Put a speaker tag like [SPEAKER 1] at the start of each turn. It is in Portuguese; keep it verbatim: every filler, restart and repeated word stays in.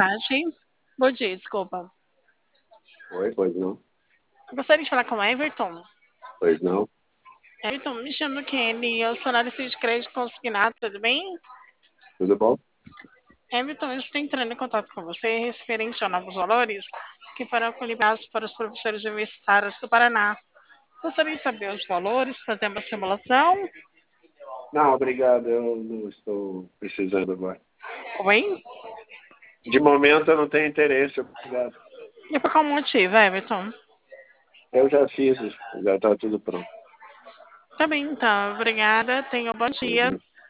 [SPEAKER 1] tarde. Bom dia, desculpa.
[SPEAKER 2] Oi, pois não?
[SPEAKER 1] Eu gostaria de falar com o Everton.
[SPEAKER 2] Pois não?
[SPEAKER 1] Everton, me chamo Kenny, eu sou analista de crédito consignado, tudo bem?
[SPEAKER 2] Tudo bom?
[SPEAKER 1] Everton, eu estou entrando em contato com você referente a novos valores que foram liberados para os professores universitários do Paraná. Gostaria de saber os valores, fazer uma simulação.
[SPEAKER 2] Não, obrigado. Eu não estou precisando agora.
[SPEAKER 1] Oi?
[SPEAKER 2] De momento eu não tenho interesse, obrigado.
[SPEAKER 1] E por qual motivo, Everton?
[SPEAKER 2] Eu já fiz, já está tudo pronto.
[SPEAKER 1] Tá bem, então. Obrigada. Tenha um bom dia.
[SPEAKER 2] Uhum.